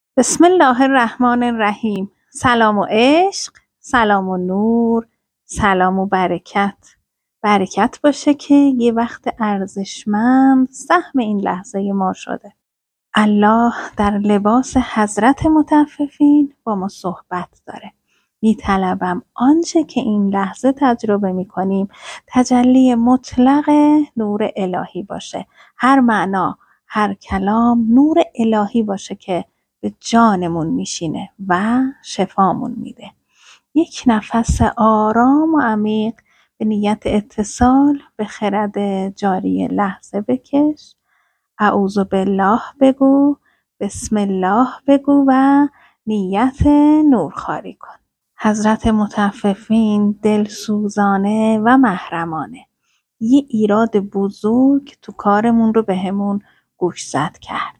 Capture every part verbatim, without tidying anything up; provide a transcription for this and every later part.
بسم الله الرحمن الرحیم. سلام و عشق، سلام و نور، سلام و برکت. برکت باشه که یه وقت ارزشمند سهم این لحظه ما شده. الله در لباس حضرت متففین با ما صحبت داره. میطلبم آنچه که این لحظه تجربه میکنیم تجلی مطلق نور الهی باشه. هر معنا، هر کلام نور الهی باشه که به جانمون میشینه و شفامون میده. یک نفس آرام و عمیق به نیت اتصال به خرد جاری لحظه بکش. اعوذ بالله بگو، بسم الله بگو و نیت نورخواری کن. حضرت متففین دلسوزانه و محرمانه یه ایراد بزرگ تو کارمون رو بهمون گوشزد کرد.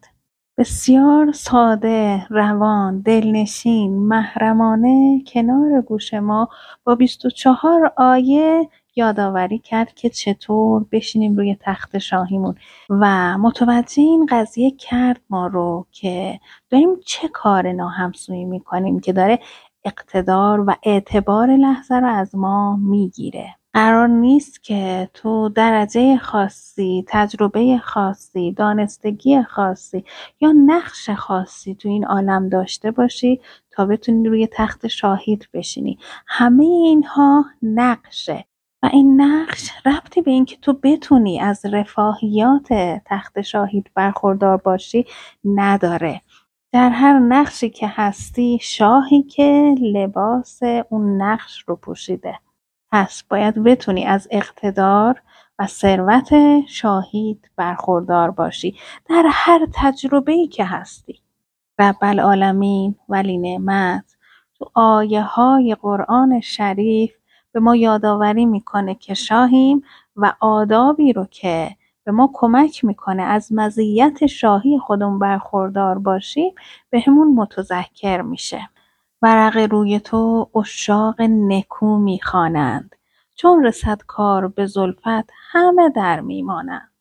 بسیار ساده، روان، دلنشین، محرمانه کنار گوش ما با بیست و چهار آیه یادآوری کرد که چطور بشینیم روی تخت شاهیمون و متوجه این قضیه کرد ما رو که داریم چه کار ناهمسویی میکنیم که داره اقتدار و اعتبار لحظه رو از ما میگیره. قرار نیست که تو درجه خاصی، تجربه خاصی، دانستگی خاصی یا نقش خاصی تو این عالم داشته باشی تا بتونی روی تخت شاهید بشینی. همه اینها نقشه و این نقش ربطی به این که تو بتونی از رفاهیات تخت شاهید برخوردار باشی نداره. در هر نقشی که هستی شاهی که لباس اون نقش رو پوشیده. پس باید بتونی از اقتدار و ثروت شاهید برخوردار باشی در هر تجربه‌ای که هستی. رب العالمین ولی نعمت تو آیه های قرآن شریف به ما یادآوری میکنه که شاهیم و آدابی رو که به ما کمک میکنه از مزیت شاهی خودمون برخوردار باشیم به همون متذکر میشه. ورق روی تو عشاق نکو میخوانند، چون رسد کار به زلفت همه در میمانند.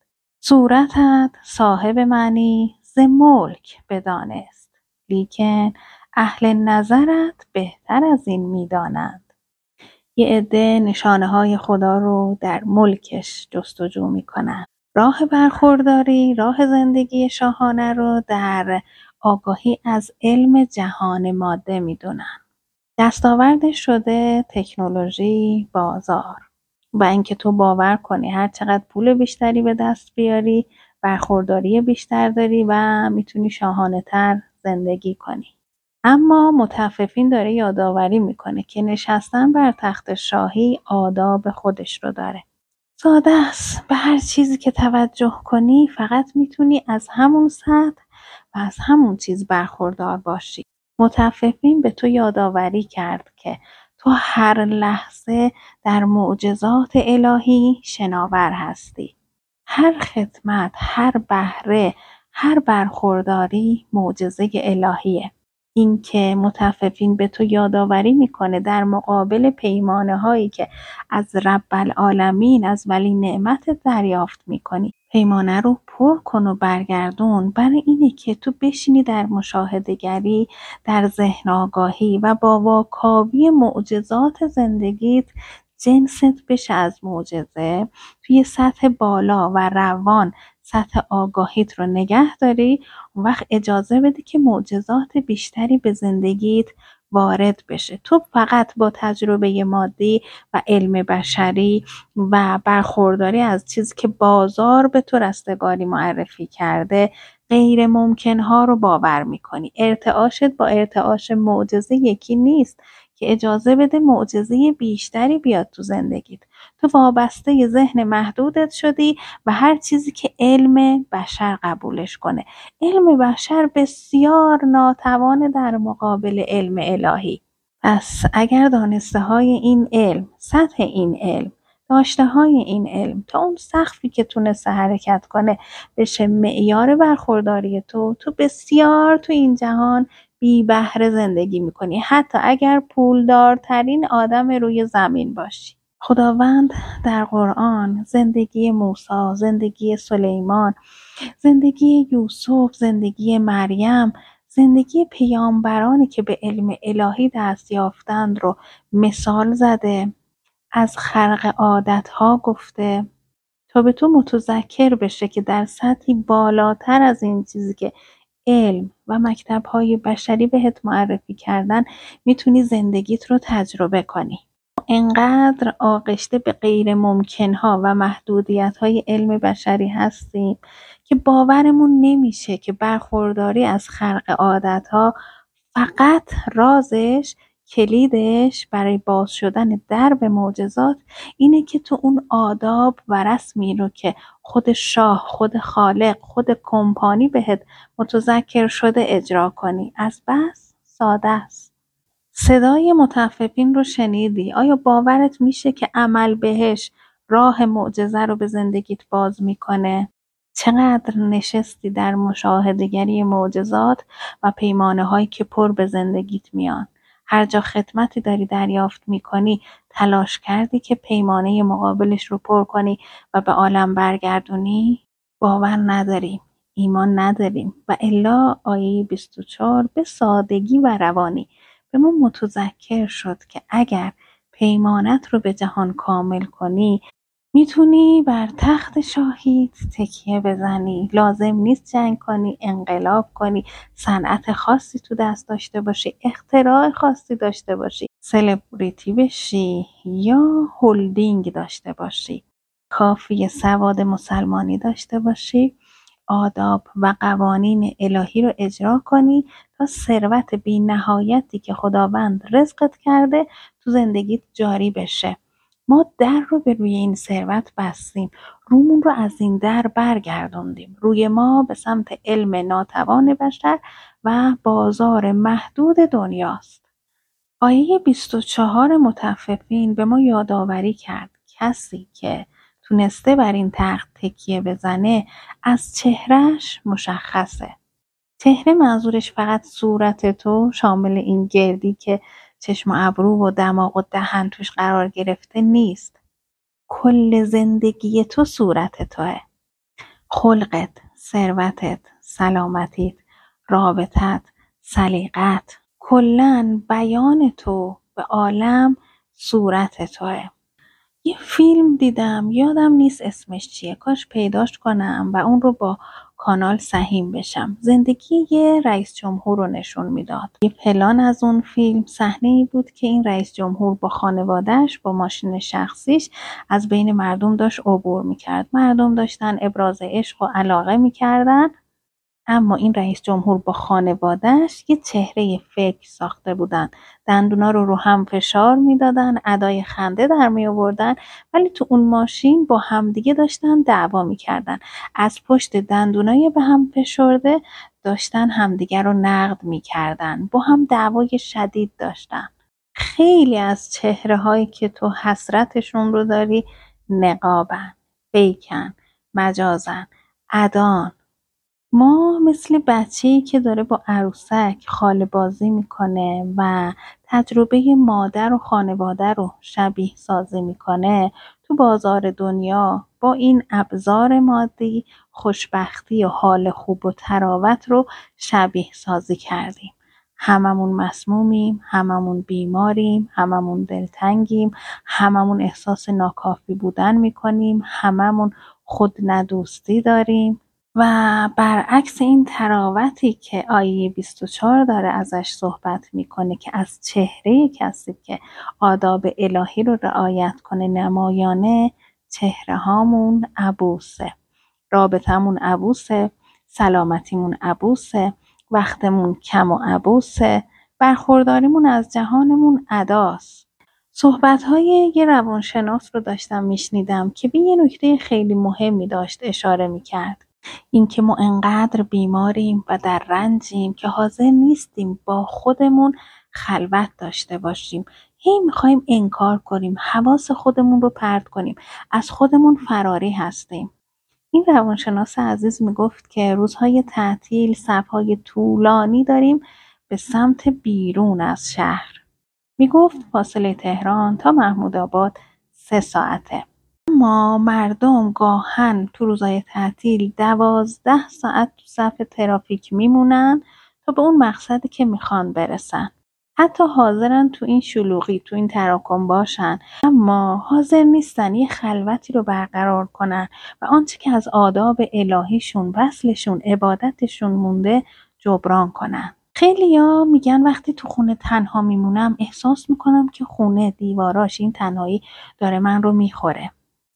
صورتت صاحب معنی ز ملک بدانست، لیکن اهل نظرت بهتر از این میدانند. یه عده نشانه های خدا رو در ملکش جستجو میکنن. راه برخورداری، راه زندگی شاهانه رو در آگاهی از علم جهان ماده میدونن. دستاوردش شده تکنولوژی، بازار و اینکه تو باور کنی هر چقدر پول بیشتری به دست بیاری برخورداری بیشتر داری و میتونی شاهانه تر زندگی کنی. اما متففین داره یادآوری میکنه که نشستن بر تخت شاهی آداب خودش رو داره. ساده است، به هر چیزی که توجه کنی فقط میتونی از همون سطح و از همون چیز برخوردار باشی. متففین به تو یادآوری کرد که تو هر لحظه در معجزات الهی شناور هستی. هر خدمت، هر بهره، هر برخورداری معجزه الهیه. این که متففین به تو یادآوری میکنه در مقابل پیمانه هایی که از رب العالمین از ولی نعمت دریافت میکنی پیمانه رو پر کن و برگردون، برای اینه که تو بشینی در مشاهده‌گری، در ذهن آگاهی و با واکاوی معجزات زندگیت جنست بشه از معجزه، توی سطح بالا و روان سطح آگاهیت رو نگه داری. اون وقت اجازه بده که معجزات بیشتری به زندگیت وارد بشه. تو فقط با تجربه مادی و علم بشری و برخورداری از چیزی که بازار به تو رستگاری معرفی کرده غیر ممکن ها رو باور میکنی. ارتعاشت با ارتعاش معجزه یکی نیست که اجازه بده معجزه بیشتری بیاد تو زندگیت. تو وابسته ذهن محدودت شدی و هر چیزی که علم بشر قبولش کنه. علم بشر بسیار ناتوان در مقابل علم الهی. پس اگر دانسته های این علم، سطح این علم، داشته های این علم تا اون سقفی که تونسته حرکت کنه بشه معیار برخورداری تو، تو بسیار تو این جهان بی بهره زندگی میکنی، حتی اگر پولدارترین آدم روی زمین باشی. خداوند در قرآن زندگی موسی، زندگی سلیمان، زندگی یوسف، زندگی مریم، زندگی پیامبرانی که به علم الهی دست یافتند رو مثال زده، از خرق عادتها گفته تا به تو متذکر بشه که در سطحی بالاتر از این چیزی که علم و مکتب‌های بشری بهت معرفی کردن میتونی زندگیت رو تجربه کنی. انقدر آغشته به غیر ممکنها و محدودیت‌های علم بشری هستیم که باورمون نمیشه که برخورداری از خرق عادتها فقط رازش، کلیدش برای باز شدن درب معجزات اینه که تو اون آداب و رسمی رو که خود شاه، خود خالق، خود کمپانی بهت متذکر شده اجرا کنی. از بس ساده است. صدای مطففین رو شنیدی؟ آیا باورت میشه که عمل بهش راه معجزه رو به زندگیت باز میکنه؟ چقدر نشستی در مشاهده‌گری معجزات و پیمانه هایی که پر به زندگیت میان؟ هر جا خدمتی داری دریافت میکنی تلاش کردی که پیمانه مقابلش رو پر کنی و به عالم برگردونی؟ باور نداریم، ایمان نداریم و الا آیه بیست و چهار به سادگی و روانی به ما متذکر شد که اگر پیمانت رو به جهان کامل کنی میتونی بر تخت شاهیت تکیه بزنی. لازم نیست جنگ کنی، انقلاب کنی، صنعت خاصی تو دست داشته باشی، اختراع خاصی داشته باشی، سلبریتی بشی یا هلدینگ داشته باشی. کافیه سواد مسلمانی داشته باشی، آداب و قوانین الهی رو اجرا کنی تا ثروت بی نهایتی که خداوند رزقت کرده تو زندگیت جاری بشه. ما در رو به روی این ثروت بستیم، رومون رو از این در برگردوندیم. روی ما به سمت علم ناتوان بشر و بازار محدود دنیاست. آیه بیست و چهار مطففین به ما یادآوری کرد کسی که تونسته بر این تخت تکیه بزنه از چهرهش مشخصه. چهره منظورش فقط صورت تو، شامل این گردی که چشم و ابرو و دماغ و دهن توش قرار گرفته نیست. کل زندگی تو صورت توه. خلقت، ثروتت، سلامتیت، رابطت، سلیقت، کلاً بیان تو به عالم صورت توه. یه فیلم دیدم یادم نیست اسمش چیه، کاش پیداش کنم و اون رو با کانال سهیم بشم. زندگی یه رئیس جمهور رو نشون میداد. یه پلان از اون فیلم صحنه‌ای بود که این رئیس جمهور با خانواده‌اش با ماشین شخصیش از بین مردم داشت عبور میکرد. مردم داشتن ابراز عشق و علاقه میکردن، اما این رئیس جمهور با خانواده‌اش یه چهره فیک ساخته بودن. دندونا رو رو هم فشار میدادن، ادای خنده در می آوردن، ولی تو اون ماشین با همدیگه داشتن دعوا میکردن. از پشت دندونای به هم فشرده داشتن همدیگه رو نقد میکردن. با هم دعوای شدید داشتن. خیلی از چهره هایی که تو حسرتشون رو داری نقابن، فیکن، مجازن، ادان. ما مثل بچه‌ای که داره با عروسک خاله بازی میکنه و تجربه مادر و خانواده رو شبیه سازی میکنه، تو بازار دنیا با این ابزار مادی خوشبختی و حال خوب و تراوت رو شبیه سازی کردیم. هممون مسمومیم، هممون بیماریم، هممون دلتنگیم، هممون احساس ناکافی بودن میکنیم، هممون خود ندوستی داریم. و برعکس این تراوتی که آیه بیست و چهار داره ازش صحبت میکنه که از چهره کسی که آداب الهی رو رعایت کنه نمایانه، چهره هامون عبوسه، رابطمون عبوسه، سلامتیمون عبوسه، وقتمون کم و عبوسه، برخورداریمون از جهانمون عداست. صحبت‌های یه روانشناس رو داشتم میشنیدم که به یه نکته خیلی مهمی داشت اشاره میکرد. اینکه ما انقدر بیماریم و در رنجیم که حاضر نیستیم با خودمون خلوت داشته باشیم. هی میخوایم انکار کنیم، حواس خودمون رو پرت کنیم، از خودمون فراری هستیم. این روانشناس عزیز میگفت که روزهای تعطیل صفهای طولانی داریم به سمت بیرون از شهر. میگفت فاصله تهران تا محمودآباد سه ساعته. اما مردم گاهن تو روزای تعطیل دوازده ساعت تو صف ترافیک میمونن تا به اون مقصدی که میخوان برسن. حتی حاضرن تو این شلوغی، تو این تراکم باشن، اما حاضر نیستن یه خلوتی رو برقرار کنن و آنچه که از آداب الهیشون، وصلشون، عبادتشون مونده جبران کنن. خیلیا میگن وقتی تو خونه تنها میمونم احساس میکنم که خونه، دیواراش، این تنهایی داره من رو میخوره.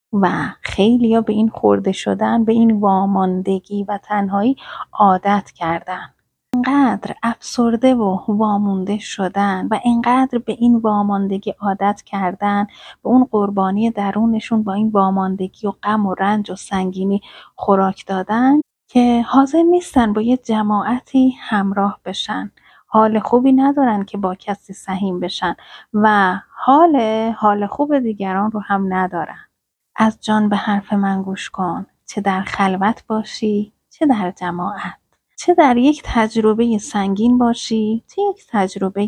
و خیلیا به این خورده شدن، به این واماندگی و تنهایی عادت کردن. انقدر افسرده و وامونده شدن و انقدر به این واماندگی عادت کردن، به اون قربانی درونشون با این واماندگی و غم و رنج و سنگینی خوراک دادن که حاضر نیستن با یه جماعتی همراه بشن. حال خوبی ندارن که با کسی سهیم بشن و حال حال خوب دیگران رو هم ندارن. از جان به حرف من گوش کن، چه در خلوت باشی چه در جماعت، چه در یک تجربه سنگین باشی چه یک تجربه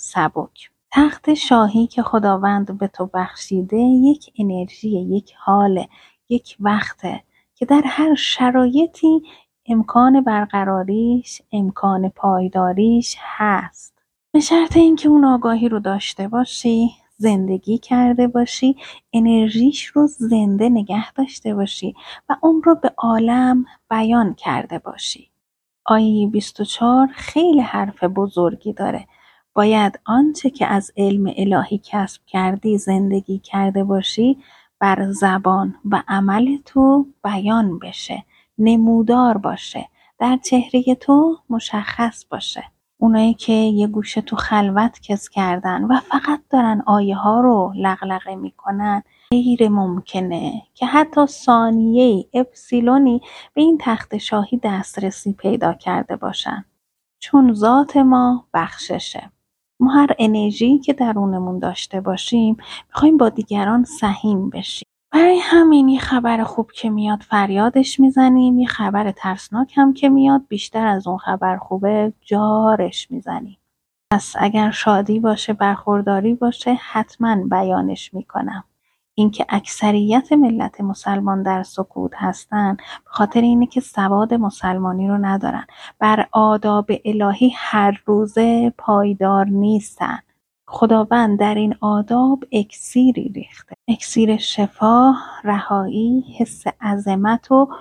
سبک. تخت شاهی که خداوند به تو بخشیده یک انرژی، یک حال، یک وقته که در هر شرایطی امکان برقراریش، امکان پایداریش هست. به شرط اینکه اون آگاهی رو داشته باشی، زندگی کرده باشی، انرژیش رو زنده نگه داشته باشی و اون رو به عالم بیان کرده باشی. آیه بیست و چهار خیلی حرف بزرگی داره. باید آنچه که از علم الهی کسب کردی، زندگی کرده باشی، بر زبان و عمل تو بیان بشه، نمودار باشه، در چهره تو مشخص باشه. اونایی که یه گوشه تو خلوت کس کردن و فقط دارن آیه ها رو لغلقه میکنن، غیر ممکنه که حتی ثانیه اپسیلونی به این تخت شاهی دسترسی پیدا کرده باشن. چون ذات ما بخششه. ما هر انرژی که درونمون داشته باشیم میخوایم با دیگران سهیم بشیم. برای همین یه خبر خوب که میاد فریادش میزنیم، یه خبر ترسناک هم که میاد بیشتر از اون خبر خوبه جارش میزنیم. پس اگر شادی باشه، برخورداری باشه، حتما بیانش میکنم. اینکه اکثریت ملت مسلمان در سکوت هستن به خاطر اینه که سواد مسلمانی رو ندارن، بر آداب الهی هر روزه پایدار نیستن. خداوند در این آداب اکسیری ریخته، اکسیر شفا، رهایی، حس عظمت و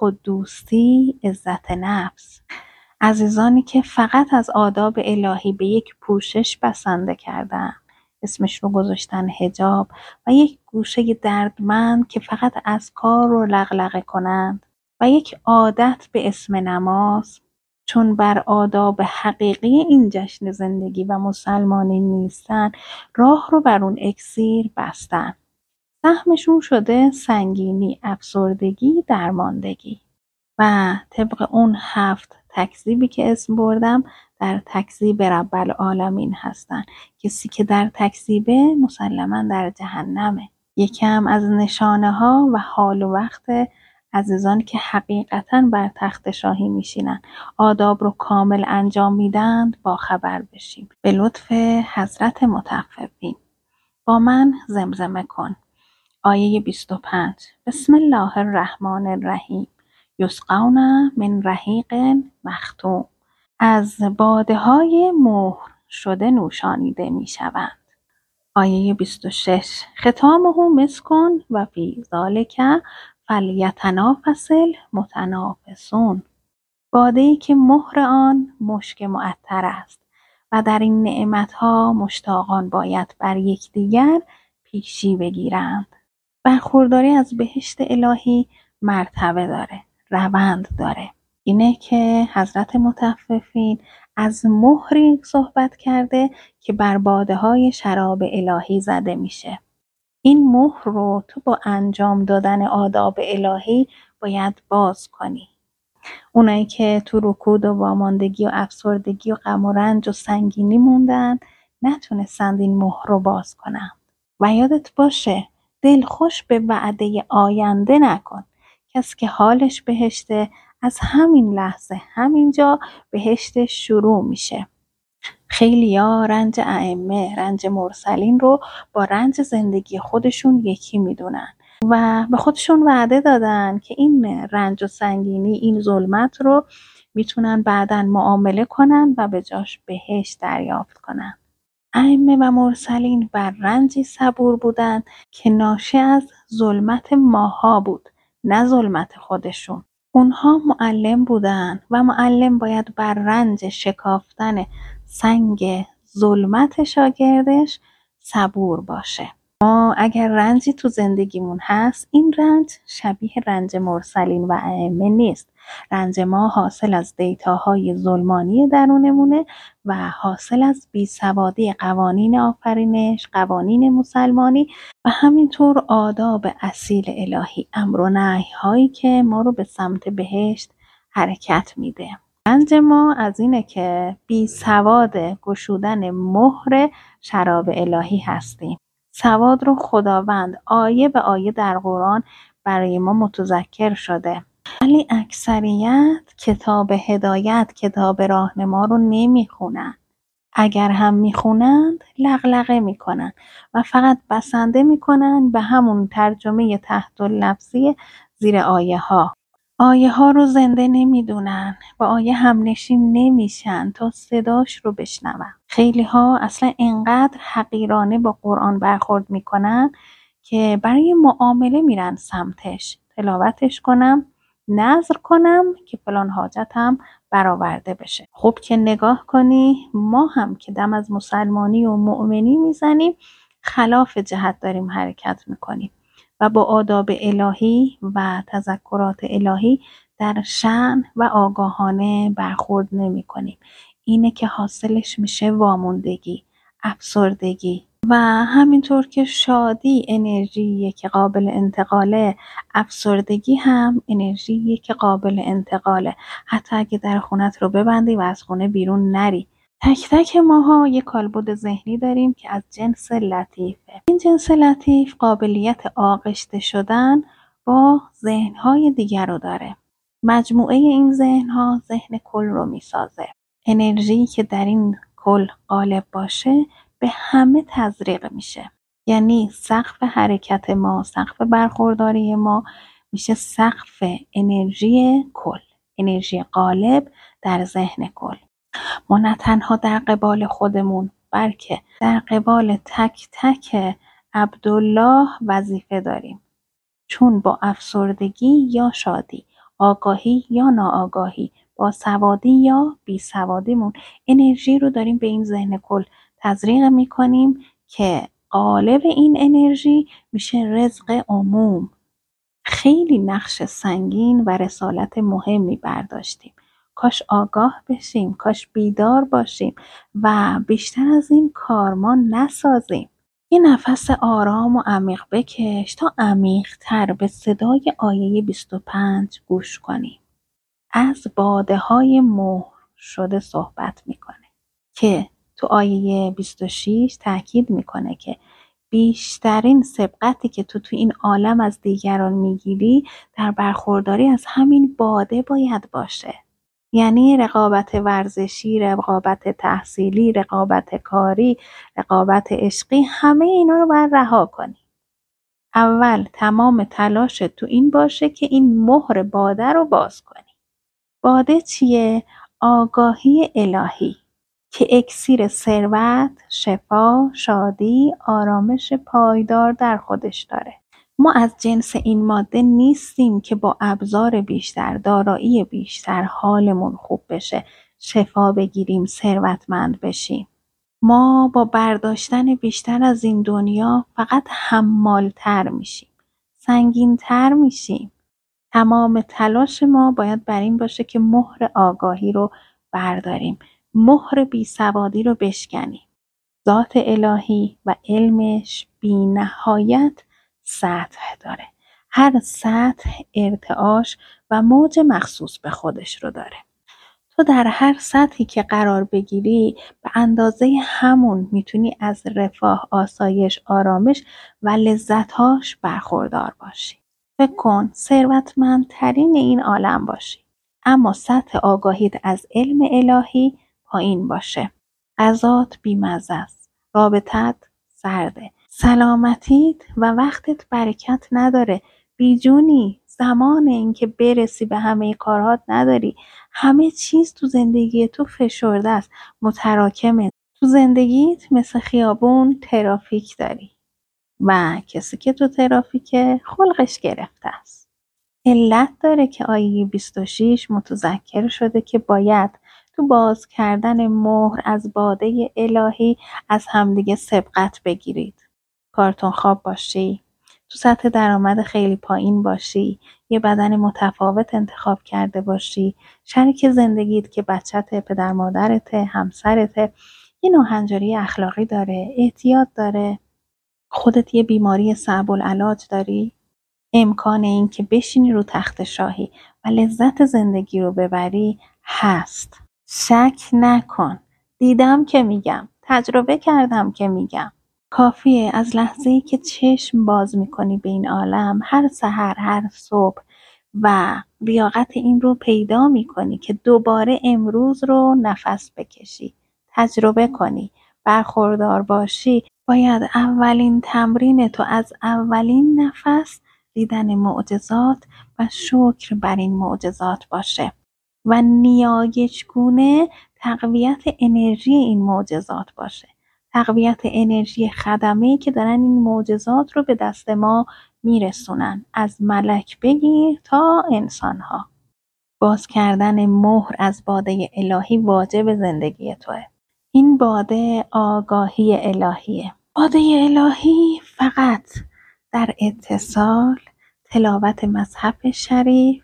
خوددوستی، عزت نفس. عزیزانی که فقط از آداب الهی به یک پوشش بسنده کردن، اسمش رو گذاشتن حجاب، و یک گوشه دردمند که فقط اذکار رو لغلقه کنند و یک عادت به اسم نماز، چون بر آداب حقیقی این جشن زندگی و مسلمانی نیستن، راه رو بر اون اکسیر بستن. سهمشون شده سنگینی، افسردگی، درماندگی. و طبق اون هفت تکذیبی که اسم بردم در تکذیب رب العالمین هستن. کسی که در تکذیبه مسلما در جهنمه. یکم از نشانه ها و حال و وقت عزیزان که حقیقتا بر تخت شاهی میشینن، آداب رو کامل انجام میدن با خبر بشیم. به لطف حضرت متفقین با من زمزمه کن. آیه بیست و پنج. بسم الله الرحمن الرحیم. یسقون من رحیق مختوم. از باده های مهر شده نوشانیده می شوند. آیه بیست و شش. ختامه مسکن و فی ذالک فلیتنافس المتنافسون. باده‌ای که مهر آن مشک معطر است و در این نعمتها مشتاقان باید بر یکدیگر پیشی بگیرند. برخورداری از بهشت الهی مرتبه داره، روند داره. اینه که حضرت متفقین از مهری صحبت کرده که بر باده‌های شراب الهی زده میشه. این مهر رو تو با انجام دادن آداب الهی باید باز کنی. اونایی که تو رکود و واماندگی و افسردگی و غم و رنج و سنگینی موندن نتونستند این مهر رو باز کنن. و یادت باشه دلخوش به وعده آینده نکن. کسی که حالش بهشته از همین لحظه همینجا بهشتش شروع میشه. خیلیا رنج ائمه، رنج مرسلین رو با رنج زندگی خودشون یکی میدونن و به خودشون وعده دادن که این رنج و سنگینی، این ظلمت رو میتونن بعداً معامله کنن و به جاش بهشت دریافت کنن. ائمه و مرسلین بر رنجی صبور بودند که ناشی از ظلمت ماها بود، نه ظلمت خودشون. اونها معلم بودن و معلم باید بر رنج شکافتن سنگ ظلمت شاگردش صبور باشه. ما اگر رنجی تو زندگیمون هست، این رنج شبیه رنج مرسلین و ائمه نیست. رنج ما حاصل از دیتاهای ظلمانی درونمونه و حاصل از بیسوادی قوانین آفرینش، قوانین مسلمانی و همینطور آداب اصیل الهی، امر و نهی هایی که ما رو به سمت بهشت حرکت میده. رنج ما از اینه که بیسواد گشودن مهر شراب الهی هستیم. سواد رو خداوند آیه به آیه در قرآن برای ما متذکر شده، ولی اکثریت کتاب هدایت، کتاب راهنما رو نمیخونن. اگر هم میخونند لغلغه میکنن و فقط بسنده میکنن به همون ترجمه تحت اللفظی زیر آیه ها. آیه ها رو زنده نمیدونن، با آیه همنشین نمیشن تا صداش رو بشنون. خیلی ها اصلا اینقدر حقیرانه با قرآن برخورد میکنن که برای معامله میرن سمتش، تلاوتش کنم، نذر کنم که فلان حاجتم برآورده بشه. خب که نگاه کنی ما هم که دم از مسلمانی و مؤمنی میزنیم، خلاف جهت داریم حرکت میکنیم و با آداب الهی و تذکرات الهی در شأن و آگاهانه برخورد نمی کنیم. اینه که حاصلش میشه واموندگی، افسردگی و همینطور که شادی انرژیه که قابل انتقاله، افسردگی هم انرژیه که قابل انتقاله. حتی اگه در خونت رو ببندی و از خونه بیرون نری. تک تک ماها یک کالبد ذهنی داریم که از جنس لطیفه. این جنس لطیف قابلیت آغشته شدن با ذهنهای دیگر رو داره. مجموعه این ذهنها ذهن کل رو میسازه. انرژی که در این کل غالب باشه به همه تزریق میشه. یعنی سقف حرکت ما، سقف برخورداری ما میشه سقف انرژی کل، انرژی غالب در ذهن کل. ما نه تنها در قبال خودمون بلکه در قبال تک تک عبدالله وظیفه داریم، چون با افسردگی یا شادی، آگاهی یا ناآگاهی، با سوادی یا بی سوادیمون انرژی رو داریم به این ذهن کل تزریق میکنیم که غالب این انرژی میشه رزق عموم. خیلی نقش سنگین و رسالت مهمی برداشتیم. کاش آگاه بشیم، کاش بیدار باشیم و بیشتر از این کارمان نسازیم. یه نفس آرام و عمیق بکش تا عمیق‌تر به صدای آیه بیست و پنج گوش کنیم. از باده های مهر شده صحبت میکنه که تو آیه بیست و شش تاکید میکنه که بیشترین سبقتی که تو تو این عالم از دیگران میگیری در برخورداری از همین باده باید باشه. یعنی رقابت ورزشی، رقابت تحصیلی، رقابت کاری، رقابت عشقی، همه اینا رو باید رها کنی. اول تمام تلاش تو این باشه که این مهر باده رو باز کنی. باده چیه؟ آگاهی الهی که اکسیر ثروت، شفا، شادی، آرامش پایدار در خودش داره. ما از جنس این ماده نیستیم که با ابزار بیشتر، دارایی بیشتر حالمون خوب بشه، شفا بگیریم، ثروتمند بشیم. ما با برداشتن بیشتر از این دنیا فقط حمالتر میشیم، سنگینتر میشیم. تمام تلاش ما باید بر این باشه که مهر آگاهی رو برداریم، مهر بیسوادی رو بشکنیم. ذات الهی و علمش بی نهایت سطح داره. هر سطح ارتعاش و موج مخصوص به خودش رو داره. تو در هر سطحی که قرار بگیری به اندازه همون میتونی از رفاه، آسایش، آرامش و لذتهاش برخوردار باشی. فکر کن ثروتمندترین این عالم باشی، اما سطح آگاهیت از علم الهی پایین باشه. غذات بی‌مزه است، رابطت سرده، سلامتیت و وقتت برکت نداره، بیجونی، زمان اینکه برسی به همه کارهات نداری. همه چیز تو زندگی تو فشرده است، متراکمه. تو زندگیت مثل خیابون ترافیک داری و کسی که تو ترافیک خلقش گرفته است. علت داره که آیه بیست و شش متذکر شده که باید تو باز کردن مهر از باده الهی از همدیگه سبقت بگیرید. کارتون خواب باشی، تو سطح درآمد خیلی پایین باشی، یه بدن متفاوت انتخاب کرده باشی، شریک زندگیت که بچته، پدر مادرته، همسرته، یه ناهنجاری اخلاقی داره، اعتیاد داره، خودت یه بیماری صعب العلاج داری، امکان این که بشینی رو تخت شاهی و لذت زندگی رو ببری هست. شک نکن. دیدم که میگم، تجربه کردم که میگم. کافیه از لحظه‌ای که چشم باز میکنی به این عالم، هر سحر، هر صبح و لیاقت این رو پیدا میکنی که دوباره امروز رو نفس بکشی، تجربه کنی، برخوردار باشی. باید اولین تمرین تو از اولین نفس دیدن معجزات و شکر بر این معجزات باشه و نیایشگونه تقویت انرژی این معجزات باشه، تقویت انرژی خدمه‌ای که دارن این معجزات رو به دست ما میرسونن، از ملک بگیر تا انسانها. باز کردن مهر از باده الهی واجب زندگی توه. این باده آگاهی الهیه. باده الهی فقط در اتصال، تلاوت مصحف شریف،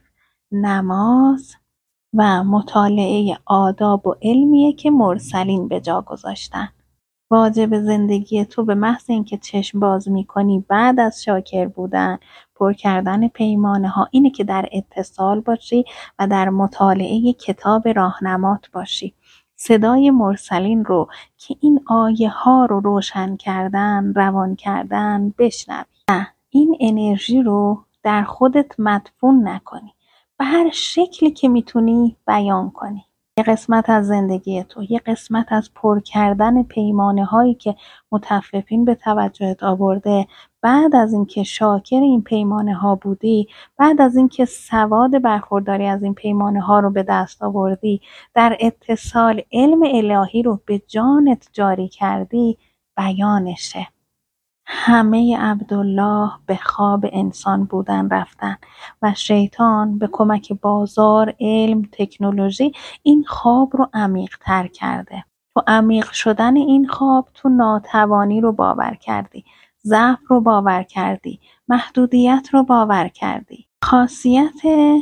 نماز و مطالعه آداب و علمیه که مرسلین به جا گذاشتن. واجب زندگی تو به محض اینکه چشم باز میکنی بعد از شاکر بودن، پر کردن پیمانه ها، اینه که در اتصال باشی و در مطالعه کتاب راهنمات باشی. صدای مرسلین رو که این آیه ها رو روشن کردن، روان کردن بشنوی. نه، این انرژی رو در خودت مدفون نکنی. به هر شکلی که میتونی بیان کنی. یه قسمت از زندگی تو، یه قسمت از پر کردن پیمانه هایی که متفقین به توجهت آورده، بعد از اینکه شاکر این پیمانه ها بودی، بعد از اینکه سواد برخورداری از این پیمانه ها رو به دست آوردی، در اتصال علم الهی رو به جانت جاری کردی، بیانشه. همه عبدالله به خواب انسان بودن رفتن و شیطان به کمک بازار، علم، تکنولوژی این خواب رو عمیق تر کرده. تو عمیق شدن این خواب تو ناتوانی رو باور کردی، ضعف رو باور کردی، محدودیت رو باور کردی. خاصیت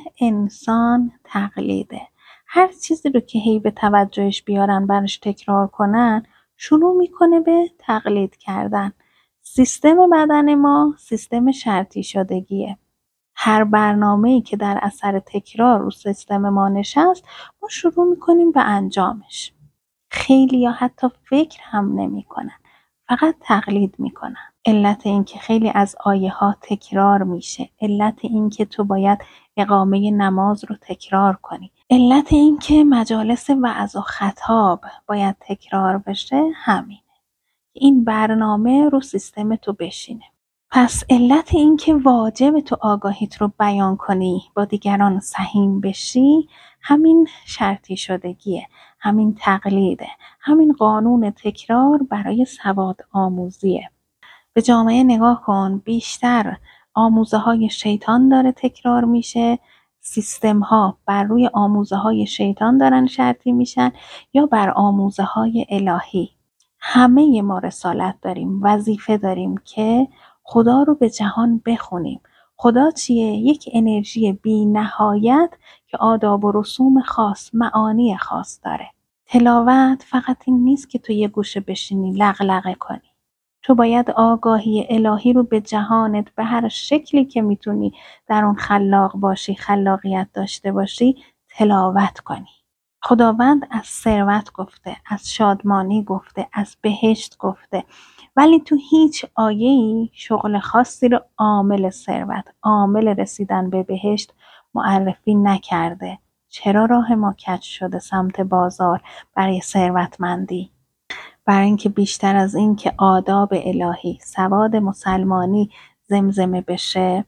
انسان تقلیده. هر چیزی رو که هی به توجهش بیارن، برش تکرار کنن، شروع میکنه به تقلید کردن. سیستم بدن ما سیستم شرطی شدگیه. هر برنامه‌ای که در اثر تکرار رو سیستم ما نشست، ما شروع میکنیم به انجامش. خیلی یا حتی فکر هم نمی کنن. فقط تقلید میکنن. علت این که خیلی از آیه ها تکرار میشه. علت این که تو باید اقامه نماز رو تکرار کنی. علت این که مجالس وعظ و خطاب باید تکرار بشه همین. این برنامه رو سیستم تو بشینه. پس علت این که واجب تو آگاهیت رو بیان کنی، با دیگران سهیم بشی، همین شرطی شدگیه، همین تقلیده، همین قانون تکرار برای سواد آموزیه. به جامعه نگاه کن، بیشتر آموزه های شیطان داره تکرار میشه، سیستم ها بر روی آموزه های شیطان دارن شرطی میشن یا بر آموزه های الهی. همه ما رسالت داریم، وظیفه داریم که خدا رو به جهان بخونیم. خدا چیه؟ یک انرژی بی نهایت که آداب و رسوم خاص، معانی خاص داره. تلاوت فقط این نیست که تو یه گوشه بشینی لغلغه کنی. تو باید آگاهی الهی رو به جهانت به هر شکلی که میتونی در اون خلاق باشی، خلاقیت داشته باشی، تلاوت کنی. خداوند از ثروت گفته، از شادمانی گفته، از بهشت گفته، ولی تو هیچ آیه‌ای شغل خاصی رو عامل ثروت، عامل رسیدن به بهشت معرفی نکرده. چرا راه ما کج شده سمت بازار برای ثروتمندی؟ برای اینکه بیشتر از این که آداب الهی، سواد مسلمانی زمزمه بشه،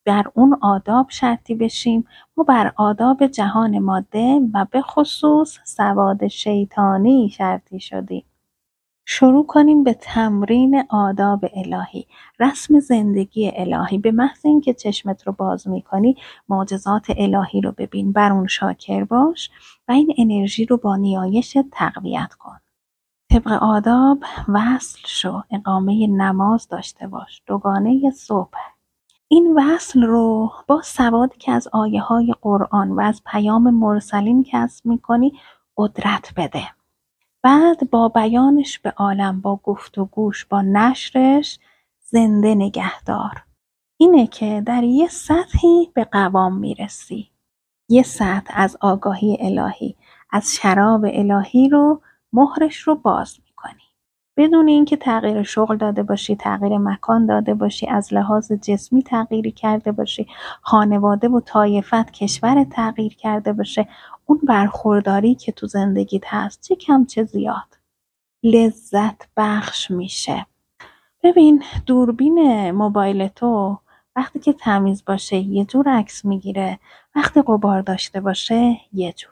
بر اون آداب شرطی بشیم، ما بر آداب جهان ماده و به خصوص سواد شیطانی شرطی شدیم. شروع کنیم به تمرین آداب الهی، رسم زندگی الهی. به محض اینکه چشمت رو باز میکنی معجزات الهی رو ببین، بر اون شاکر باش و این انرژی رو با نیایش تقویت کن. طبق آداب وصل شو، اقامه نماز داشته باش، دوگانه صبح. این وصل رو با سوادی که از آیه های قرآن و از پیام مرسلین کسب میکنی قدرت بده. بعد با بیانش به عالم، با گفتگوش، با نشرش زنده نگهدار. اینه که در یه سطحی به قوام میرسی. یه سطح از آگاهی الهی، از شراب الهی رو مهرش رو باز میکنی. بدون اینکه تغییر شغل داده باشی، تغییر مکان داده باشی، از لحاظ جسمی تغییری کرده باشی، خانواده و طایفت کشور تغییر کرده باشه، اون برخورداری که تو زندگیت هست چه کم چه زیاد لذت بخش میشه. ببین دوربین موبایل تو وقتی که تمیز باشه یه جور عکس میگیره، وقتی غبار داشته باشه یه جور.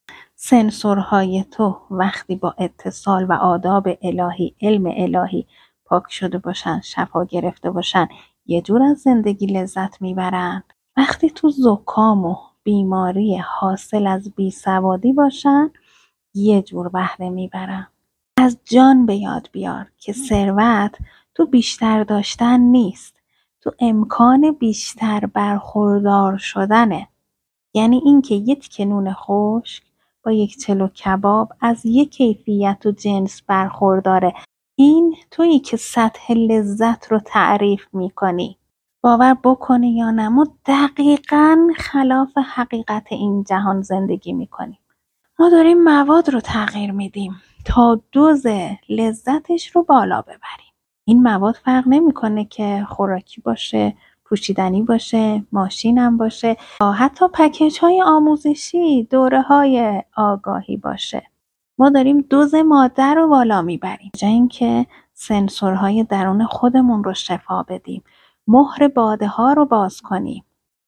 سنسورهای تو وقتی با اتصال و آداب الهی، علم الهی پاک شده باشن، شفا گرفته باشن، یه جور از زندگی لذت میبرن. وقتی تو زکام و بیماری حاصل از بیسوادی باشن یه جور بهره میبرن. از جان به یاد بیار که ثروت تو بیشتر داشتن نیست، تو امکان بیشتر برخوردار شدنه. یعنی این که یک تیکه نون خشک با یک چلو کباب از یک کیفیت و جنس برخورداره. این تویی که سطح لذت رو تعریف میکنی. باور بکنی یا نه ما دقیقاً خلاف حقیقت این جهان زندگی میکنیم. ما داریم مواد رو تغییر میدیم تا دوز لذتش رو بالا ببریم. این مواد فرق نمیکنه که خوراکی باشه، پوشیدنی باشه، ماشینم باشه، حتی پکیج های آموزشی، دوره های آگاهی باشه. ما داریم دوز ماده رو بالا میبریم جای اینکه سنسورهای درون خودمون رو شفا بدیم، مهر باده ها رو باز کنیم.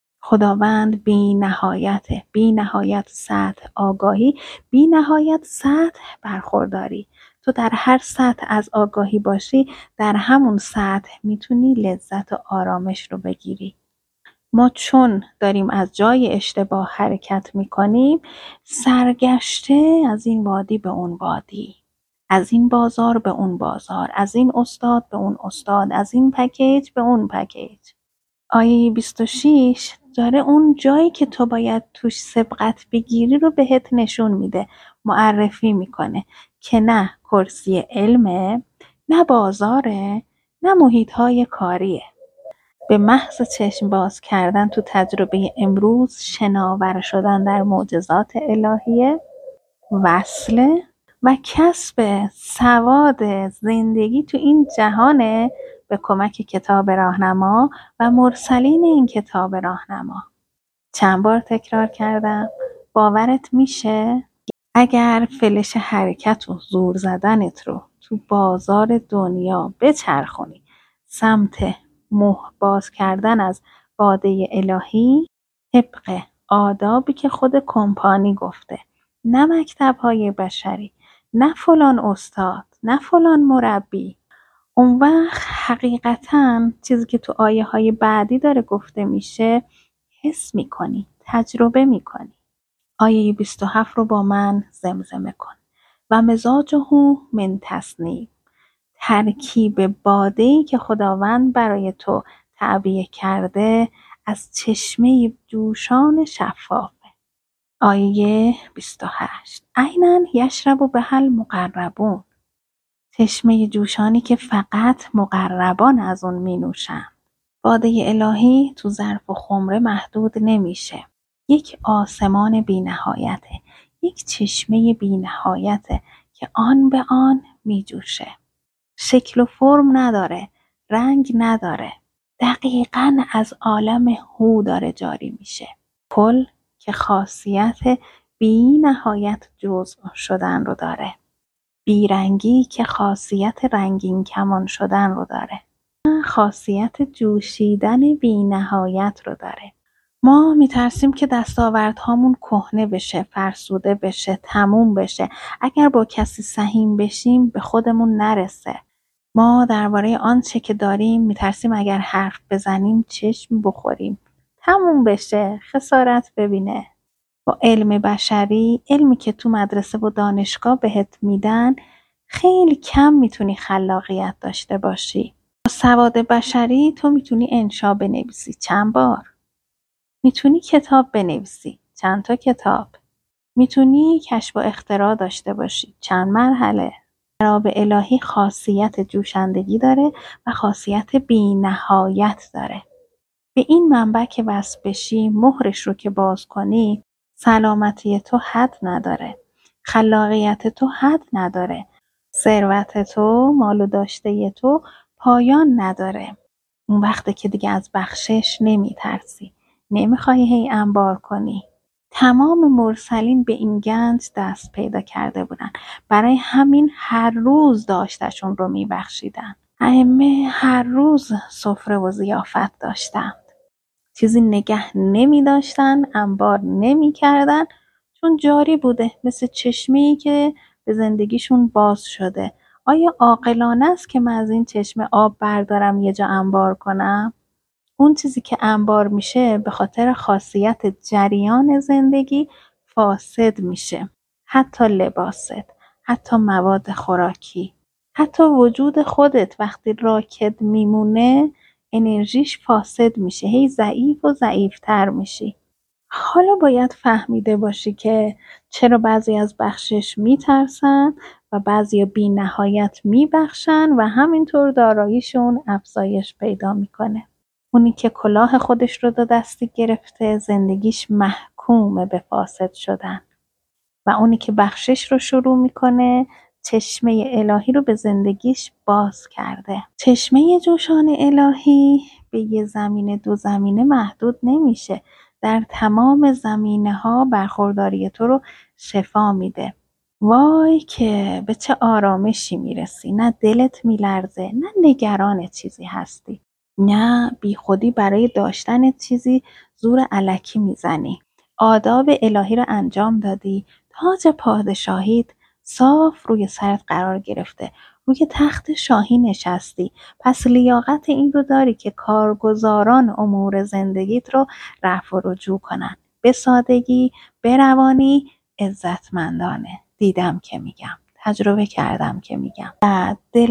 خداوند بی نهایت، بی نهایت سطح آگاهی، بی نهایت سطح برخورداری. تو در هر سطح از آگاهی باشی در همون سطح میتونی لذت و آرامش رو بگیری. ما چون داریم از جای اشتباه حرکت میکنیم سرگشته از این وادی به اون وادی، از این بازار به اون بازار، از این استاد به اون استاد، از این پکیج به اون پکیج. آیه بیست و شش داره اون جایی که تو باید توش سبقت بگیری رو بهت نشون میده، معرفی میکنه که نه کرسی علمه، نه بازاره، نه محیطهای کاریه. به محض چشم باز کردن تو تجربه امروز، شناور شدن در معجزات الهیه، وصله و کسب سواد زندگی تو این جهانه به کمک کتاب راهنما و مرسلین این کتاب راهنما. چند بار تکرار کردم، باورت میشه؟ اگر فلش حرکت و زور زدنت رو تو بازار دنیا بچرخونی سمت مهر باز کردن از باده الهی، طبق آدابی که خود کمپانی گفته، نه مکتب‌های بشری، نه فلان استاد، نه فلان مربی، اون وقت حقیقتاً چیزی که تو آیه های بعدی داره گفته میشه حس میکنی، تجربه میکنی. آیه بیست و هفت رو با من زمزمه کن. و مزاجه من تسنیم، ترکیب باده‌ای که خداوند برای تو تعبیه کرده از چشمه جوشان شفافه. آیه بیست و هشت عیناً یشرب بها المقربون، چشمه جوشانی که فقط مقربان از اون می نوشن. باده الهی تو ظرف و خمره محدود نمیشه. یک آسمان بی نهایته، یک چشمه بی نهایته که آن به آن می جوشه. شکل و فرم نداره، رنگ نداره، دقیقاً از عالم هو داره جاری میشه. کل که خاصیت بی نهایت جزء شدن رو داره، بیرنگی که خاصیت رنگین کمان شدن رو داره. خاصیت جوشیدن بی نهایت رو داره. ما میترسیم که دستاوردهامون کهنه بشه، فرسوده بشه، تموم بشه. اگر با کسی سهیم بشیم به خودمون نرسه. ما درباره آنچه که داریم میترسیم اگر حرف بزنیم چشم بخوریم، تموم بشه، خسارت ببینه. با علم بشری، علمی که تو مدرسه و دانشگاه بهت میدن، خیلی کم میتونی خلاقیت داشته باشی. با سواد بشری تو میتونی انشا بنویسی چند بار. میتونی کتاب بنویسی چند تا کتاب. میتونی کشف و اختراع داشته باشی چند مرحله. جناب الهی خاصیت جوشندگی داره و خاصیت بی نهایت داره. به این منبع که وصل بشی، مهرش رو که باز کنی، سلامتی تو حد نداره. خلاقیت تو حد نداره. ثروت تو، مال و داشته تو پایان نداره. اون وقته که دیگه از بخشش نمی ترسی. نمیخوای هی انبار کنی. تمام مرسلین به این گنج دست پیدا کرده بودن. برای همین هر روز داشتشون رو می بخشیدن. ائمه هر روز سفره و ضیافت داشتن. چیزی نگه نمی داشتن، انبار نمی کردن، چون جاری بوده، مثل چشمه‌ای که به زندگیشون باز شده. آیا عاقلانه است که من از این چشمه آب بردارم یه جا انبار کنم؟ اون چیزی که انبار میشه به خاطر خاصیت جریان زندگی فاسد میشه. حتی لباست، حتی مواد خوراکی، حتی وجود خودت وقتی راکد میمونه انرژیش فاسد میشه، هی ضعیف و ضعیفتر میشی. حالا باید فهمیده باشی که چرا بعضی از بخشش میترسن و بعضی بی نهایت میبخشن و همینطور داراییشون افزایش پیدا میکنه. اونی که کلاه خودش رو دو دستی گرفته زندگیش محکوم به فاسد شدن و اونی که بخشش رو شروع میکنه چشمه الهی رو به زندگیش باز کرده. چشمه جوشان الهی به یه زمینه دو زمینه محدود نمیشه. در تمام زمینه ها برخورداری تو رو شفا میده. وای که به چه آرامشی میرسی. نه دلت میلرزه، نه نگران چیزی هستی، نه بی خودی برای داشتن چیزی زور الکی میزنی. آداب الهی رو انجام دادی، تاج پادشاهیت صاف روی سرت قرار گرفته، روی تخت شاهی نشستی. پس لیاقت این رو داری که کارگزاران امور زندگیت رو رفع و رجوع کنن. به سادگی، به روانی، عزتمندانه. دیدم که میگم، تجربه کردم که میگم. و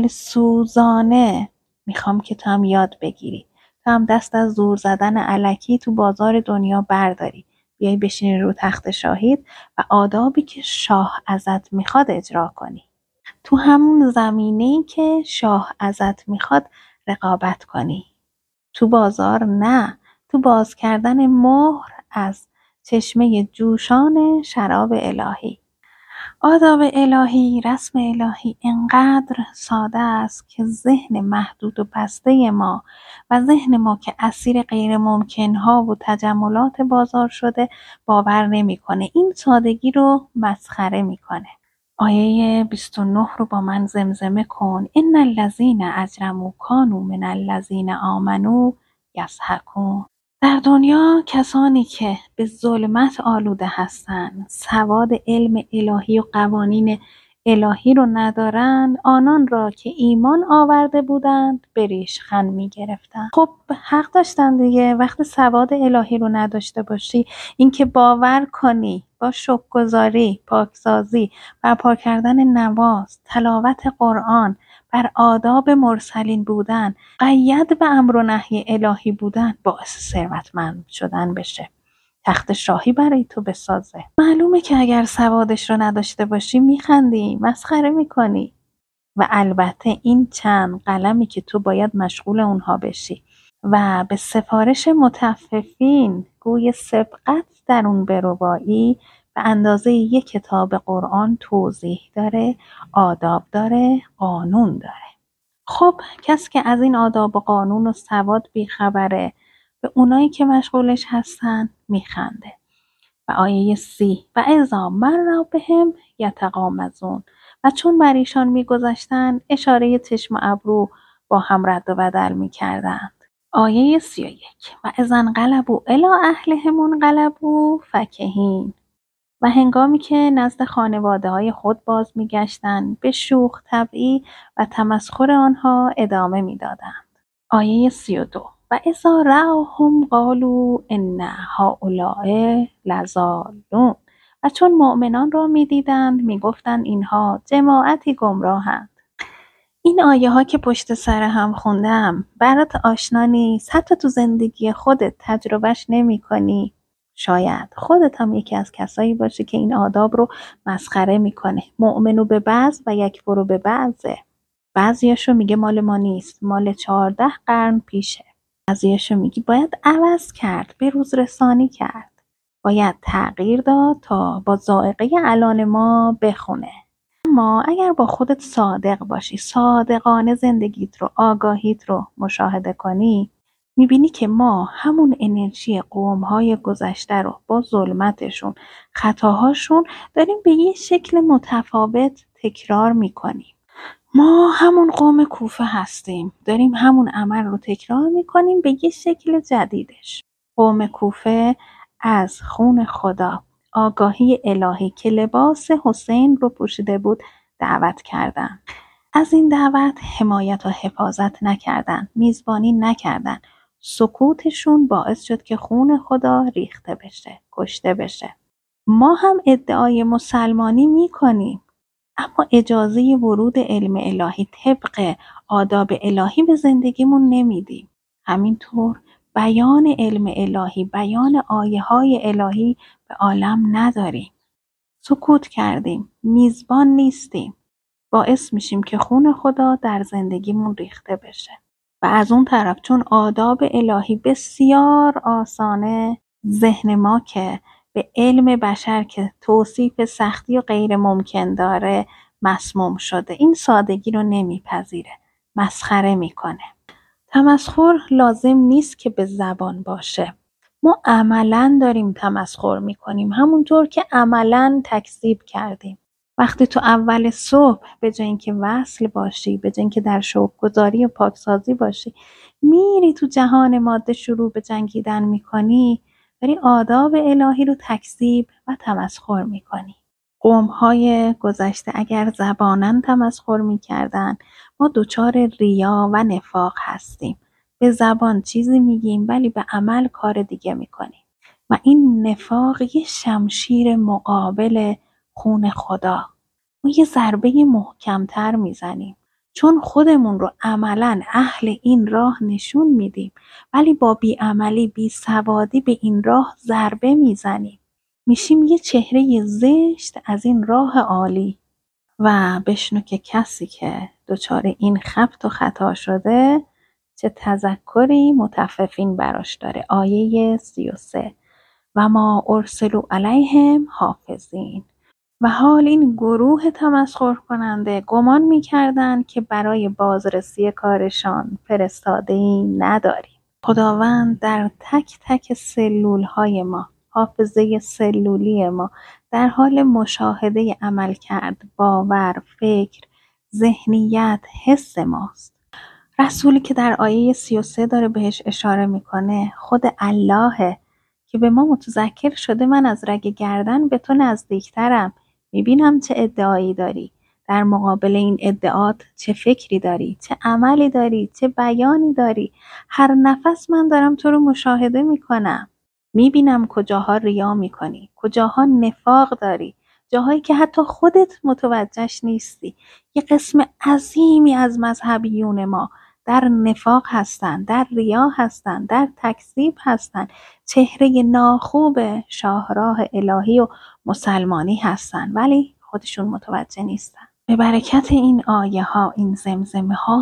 دلسوزانه میخوام که تو هم یاد بگیری. تو هم دست از زور زدن الکی تو بازار دنیا برداری. بیای بشینی رو تخت شاهید و آدابی که شاه ازت میخواد اجرا کنی. تو همون زمینه‌ای که شاه ازت میخواد رقابت کنی. تو بازار نه، تو باز کردن مهر از چشمه جوشان شراب الهی. آداب الهی، رسم الهی انقدر ساده است که ذهن محدود و بسته ما و ذهن ما که اسیر غیر ممکنها و تجملات بازار شده باور نمی‌کنه. این سادگی رو مسخره میکنه. آیه بیست و نه رو با من زمزمه کن. ان الذین اجرموا کانوا من الذین آمنوا یضحکون. در دنیا کسانی که به ظلمت آلوده هستند، سواد علم الهی و قوانین الهی رو ندارند، آنان را که ایمان آورده بودند به ریشخند می گرفتند. خب حق داشتن دیگه. وقتی سواد الهی رو نداشته باشی، اینکه باور کنی با شکرگزاری، پاکسازی، برپا کردن نماز، تلاوت قرآن، بر آداب مرسلین بودن، قید به امر و نهی الهی بودن، باعث ثروتمند شدن بشه. تخت شاهی برای تو بسازه. معلومه که اگر سوادش رو نداشته باشی میخندی، مسخره میکنی. و البته این چند قلمی که تو باید مشغول اونها بشی و به سفارش متففین گوی سبقت در اون بربایی، به اندازه یک کتاب قرآن توضیح داره، آداب داره، قانون داره. خب کسی که از این آداب و قانون و سواد بیخبره به اونایی که مشغولش هستن میخنده. و آیه سی و اذا مر بهم یتغامزون، و چون بر ایشان میگذشتن اشاره چشم و ابرو با هم رد و بدل می کردند. آیه سی و یک و اذا انقلبوا الی اهلهم انقلبوا فکهین. و هنگامی که نزد خانواده های خود باز می گشتند به شوخ طبعی و تمسخر آنها ادامه می دادند. آیه سی و دو و اذا رأوهم قالوا ان هؤلاء لضالون. و چون مؤمنان را می دیدند می گفتند اینها جماعتی گمراهند. این آیه ها که پشت سر هم خوندم برات آشنا نیست؟ حتی تو زندگی خودت تجربهش نمی کنی؟ شاید خودت هم یکی از کسایی باشی که این آداب رو مسخره میکنه. مؤمنو به بعض و یکفرو به بعضه. بعضیاشو میگه مال ما نیست، مال چهارده قرن پیشه. بعضیاشو میگی باید عوض کرد، به روز رسانی کرد، باید تغییر داد تا با ذائقه الان ما بخونه. اما اگر با خودت صادق باشی، صادقانه زندگیت رو، آگاهیت رو مشاهده کنی، میبینی که ما همون انرژی قوم‌های گذشته رو با ظلمتشون، خطاهاشون داریم به یه شکل متفاوت تکرار میکنیم. ما همون قوم کوفه هستیم، داریم همون عمل رو تکرار میکنیم به یه شکل جدیدش. قوم کوفه از خون خدا، آگاهی الهی که لباس حسین رو پوشیده بود دعوت کردن. از این دعوت حمایت و حفاظت نکردن، میزبانی نکردن. سکوتشون باعث شد که خون خدا ریخته بشه، کشته بشه. ما هم ادعای مسلمانی میکنیم، اما اجازه ورود علم الهی طبق آداب الهی به زندگیمون نمیدیم. همینطور بیان علم الهی، بیان آیه های الهی به عالم نداریم. سکوت کردیم، میزبان نیستیم. باعث میشیم که خون خدا در زندگیمون ریخته بشه. و از اون طرف چون آداب الهی بسیار آسانه، ذهن ما که به علم بشر که توصیف سختی و غیر ممکن داره مسموم شده، این سادگی رو نمیپذیره، مسخره میکنه. تمسخر لازم نیست که به زبان باشه. ما عملاً داریم تمسخر میکنیم، همونطور که عملاً تکذیب کردیم. وقتی تو اول صبح به جای اینکه وصل باشی، به جای اینکه در شوق‌گذاری و پاکسازی باشی، میری تو جهان ماده شروع به جنگیدن میکنی، داری آداب الهی رو تکذیب و تمسخر میکنی. قوم‌های گذشته اگر زباناً تمسخر میکردن، ما دچار ریا و نفاق هستیم. به زبان چیزی میگیم ولی به عمل کار دیگه میکنیم. و این نفاق یه شمشیر مقابل خون خدا. ما یه ضربه محکمتر میزنیم. چون خودمون رو عملاً اهل این راه نشون میدیم، ولی با بیعملی، بیسوادی به این راه ضربه میزنیم. میشیم یه چهره زشت از این راه عالی. و بشنو که کسی که دچار این خبط و خطا شده چه تذکری متففین براش داره. آیه سی و سه و ما ارسلوا علیهم حافظین. و حال این گروه تمسخر کننده گمان می‌کردند که برای بازرسی کارشان فرستاده‌ای نداریم. خداوند در تک تک سلول های ما، حافظه سلولی ما، در حال مشاهده عمل کرد، باور، فکر، ذهنیت، حس ماست. رسولی که در آیه سی و سه داره بهش اشاره میکنه خود اللهه که به ما متذکر شده من از رگ گردن به تو نزدیکترم. میبینم چه ادعایی داری، در مقابل این ادعات چه فکری داری، چه عملی داری، چه بیانی داری. هر نفس من دارم تو رو مشاهده میکنم. میبینم کجاها ریا میکنی، کجاها نفاق داری، جاهایی که حتی خودت متوجهش نیستی. یه قسم عظیمی از مذهبیون ما در نفاق هستن، در ریا هستن، در تکذیب هستن، چهره ناخوب شاهراه الهی و مسلمانی هستن، ولی خودشون متوجه نیستن. به برکت این آیه ها، این زمزمه ها،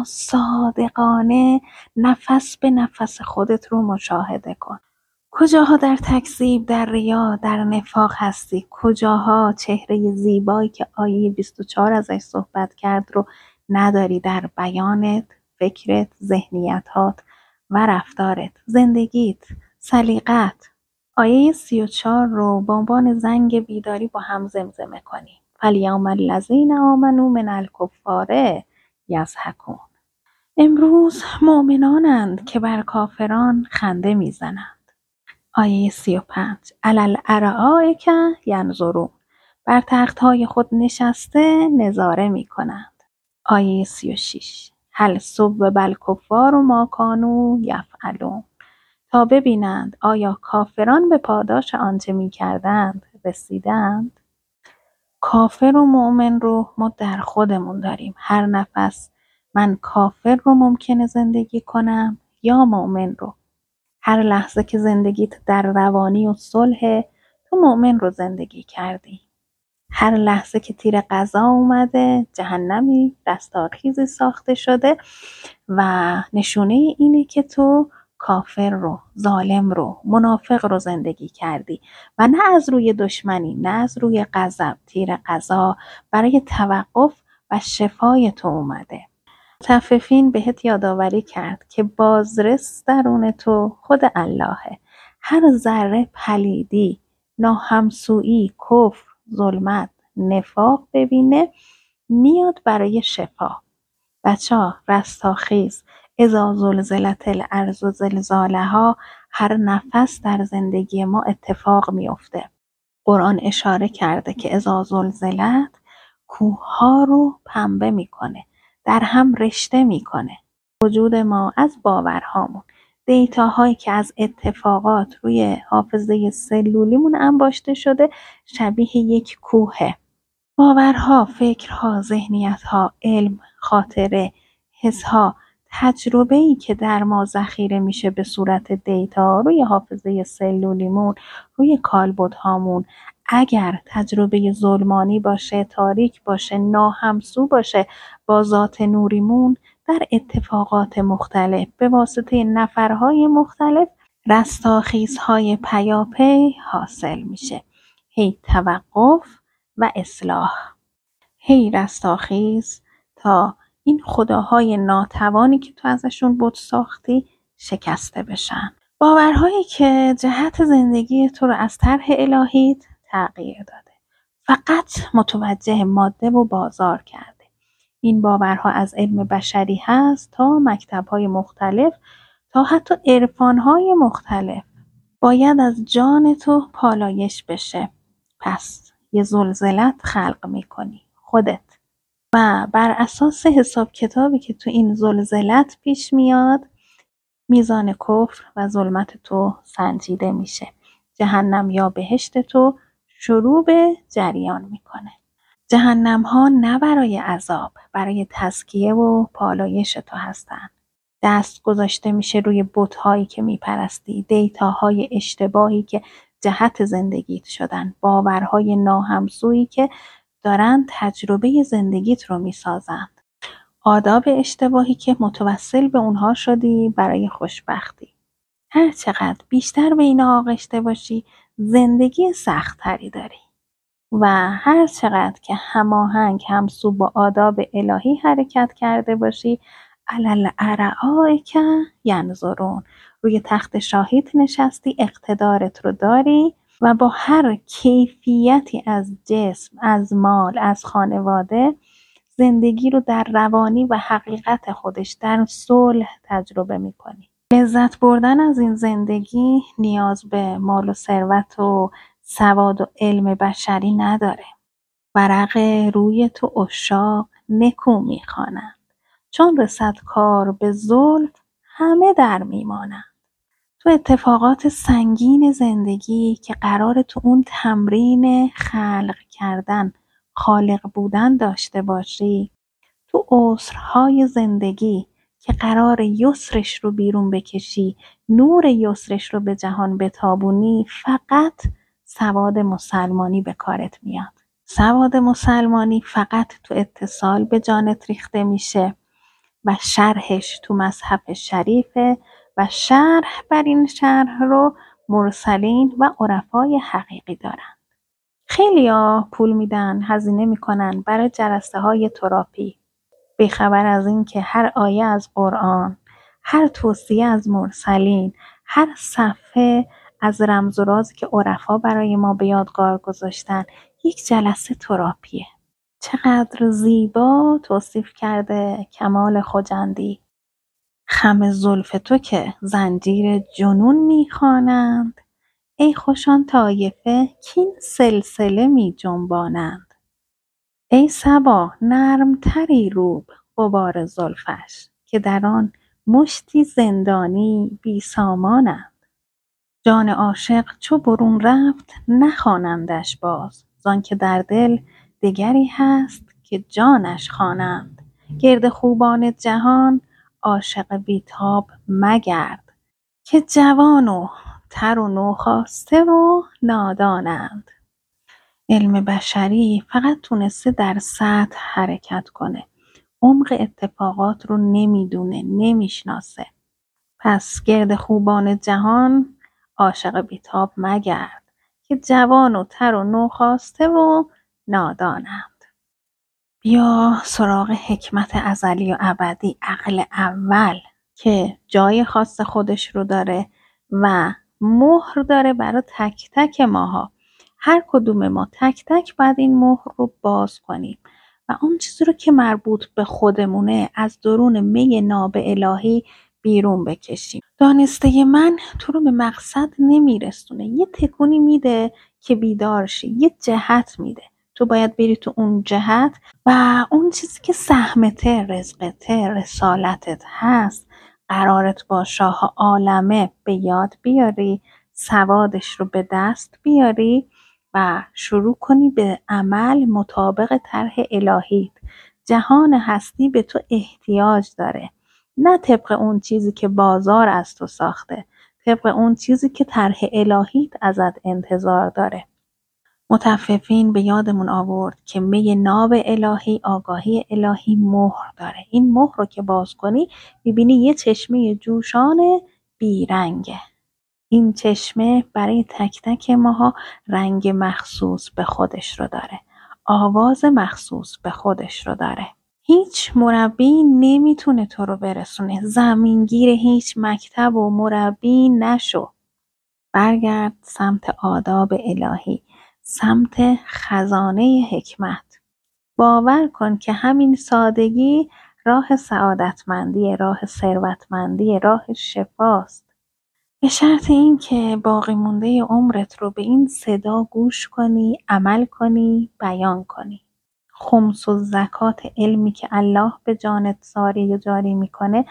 صادقانه نفس به نفس خودت رو مشاهده کن. کجاها در تکذیب، در ریا، در نفاق هستی؟ کجاها چهره زیبایی که آیه بیست و چهار ازش صحبت کرد رو نداری در بیانت، فکرت، ذهنیتات و رفتارت، زندگیت، سلیقت؟ آیه سی و چهار رو به عنوان زنگ بیداری با هم زمزمه کنیم. فَالْيَوْمَ الَّذِينَ آمَنُوا مِنَ الْكُفَّارِ یضحکون. امروز مؤمنانند که بر کافران خنده میزنند. آیه سی و پنج علل ارائک ینظرون، بر تختهای خود نشسته نظاره می کنند. آیه سی و شش هل ثوب الکفار ما کانوا یفعلون، تا ببینند آیا کافران به پاداش آنچه می کردند رسیدند. کافر و مؤمن رو ما در خودمون داریم. هر نفس من کافر رو ممکنه زندگی کنم یا مؤمن رو. هر لحظه که زندگیت در روانی و صلح، تو مؤمن رو زندگی کردی. هر لحظه که تیر قضا اومده، جهنمی رستاخیزی ساخته شده و نشونه اینه که تو کافر رو، ظالم رو، منافق رو زندگی کردی و نه از روی دشمنی، نه از روی غضب. تیر قضا برای توقف و شفای تو اومده. متففین بهت یادآوری کرد که بازرس درون تو خود اللهه. هر ذره پلیدی، ناهمسویی، کفر، ظلمت، نفاق ببینه میاد برای شفا. بچه ها رستاخیز، اذا زلزلت الارض زلزالها، هر نفس در زندگی ما اتفاق میفته. قرآن اشاره کرده که اذا زلزلت کوهها رو پنبه میکنه، در هم رشته میکنه. وجود ما از باورهامون، دیتاهایی که از اتفاقات روی حافظه سلولیمون انباشته شده شبیه یک کوهه. باورها، فکرها، ذهنیتها، علم، خاطره، حسها، تجربه‌ای که در ما ذخیره میشه به صورت دیتا روی حافظه سلولیمون، روی کالبدهامون، اگر تجربه ظلمانی باشه، تاریک باشه، ناهمسو باشه با ذات نوریمون، در اتفاقات مختلف به واسطه نفرهای مختلف رستاخیزهای پیاپی حاصل میشه. هی توقف و اصلاح، هی رستاخیز تا این خداهای ناتوانی که تو ازشون بت ساختی شکسته بشن. باورهایی که جهت زندگی تو رو از طرح الهیت تغییر داده، فقط متوجه ماده و بازار کرده. این باورها از علم بشری هست تا مکتب‌های مختلف، تا حتی عرفان‌های مختلف. باید از جان تو پالایش بشه. پس یه زلزلت خلق میکنی خودت و بر اساس حساب کتابی که تو این زلزلت پیش میاد، میزان کفر و ظلمت تو سنجیده میشه. جهنم یا بهشت تو شروع به جریان میکنه. جهنم ها نه برای عذاب، برای تزکیه و پالایش تو هستن. دست گذاشته میشه روی بت‌هایی که میپرستی، دیتاهای اشتباهی که جهت زندگیت شدن، باورهای ناهمسویی که دارن تجربه زندگیت رو میسازند، آداب اشتباهی که متوسل به اونها شدی برای خوشبختی. هر چقدر بیشتر به اینا آغشته باشی، زندگی سخت‌تری داری و هر چقدر که هماهنگ همسو با آداب الهی حرکت کرده باشی، علل ارائک ینظرون، روی تخت شاهیت نشستی، اقتدارت رو داری و با هر کیفیتی از جسم، از مال، از خانواده، زندگی رو در روانی و حقیقت خودش در صلح تجربه میکنی. لذت بردن از این زندگی نیاز به مال و ثروت و سواد و علم بشری نداره. ورق روی تو عشاق نکو میخوانند، چون رسد کار به زلف همه در میمانند. تو اتفاقات سنگین زندگی که قرار تو اون تمرین خلق کردن، خالق بودن داشته باشی، تو عسرهای زندگی که قرار یسرش رو بیرون بکشی، نور یسرش رو به جهان بتابونی، فقط سواد مسلمانی به کارت میاد. سواد مسلمانی فقط تو اتصال به جانت ریخته میشه و شرحش تو مصحف شریفه و شرح بر این شرح رو مرسلین و عرفای حقیقی دارن. خیلی ها پول میدن، هزینه میکنن برای جلسه های تراپی، بیخبر از این که هر آیه از قرآن، هر توصیه از مرسلین، هر صفحه از رمز و رازی که عرفا برای ما به یادگار گذاشتن یک جلسه تراپیه. چقدر زیبا توصیف کرده کمال خجندی. خم زلف تو که زنجیر جنون میخوانند، ای خوش آن طایفه کاین سلسله می جنبانند. ای صبا نرمتری روب غبار زلفش، که در آن مشتی زندانی بی سامانند. جان عاشق چو برون رفت نخوانندش باز، زانکه در دل دگری هست که جانش خوانند. گرد خوبان جهان عاشق بی تاب مگرد، که جوان و تر و نوخاسته و نادانند. علم بشری فقط تونسته در سطح حرکت کنه، عمق اتفاقات رو نمیدونه، نمیشناسه. پس گرد خوبان جهان عاشق بیتاب مگرد، که جوان و تر و نوخاسته و نادانند. بیا سراغ حکمت ازلی و ابدی، عقل اول که جای خاص خودش رو داره و مهر داره برای تک تک ماها. هر کدوم ما تک تک باید این مهر رو باز کنیم و اون چیزی رو که مربوط به خودمونه از درون می ناب الهی بیرون بکشیم. دانسته من تو رو به مقصد نمیرسونه، یه تکونی میده که بیدار شی، یه جهت میده، تو باید بری تو اون جهت و اون چیزی که سهمته، رزقته، رسالتت هست قرارت با شاه عالمه به یاد بیاری، سوادش رو به دست بیاری و شروع کنی به عمل مطابق طرح الهی. جهان هستی به تو احتیاج داره، نه طبق اون چیزی که بازار از تو ساخته، طبق اون چیزی که طرح الهی ازت انتظار داره. متففین به یادمون آورد که می ناب الهی، آگاهی الهی مهر داره. این مهر رو که باز کنی میبینی یه چشمه جوشان بیرنگه. این چشمه برای تک تک ماها رنگ مخصوص به خودش رو داره، آواز مخصوص به خودش رو داره. هیچ مربی نمیتونه تو رو برسونه، زمینگیر هیچ مکتب و مربی نشو. برگرد سمت آداب الهی، سمت خزانه حکمت. باور کن که همین سادگی راه سعادتمندی، راه ثروتمندی، راه شفاست. به شرط این که باقی مونده عمرت رو به این صدا گوش کنی، عمل کنی، بیان کنی. خمس و زکات علمی که الله به جانت ساری و جاری میکنه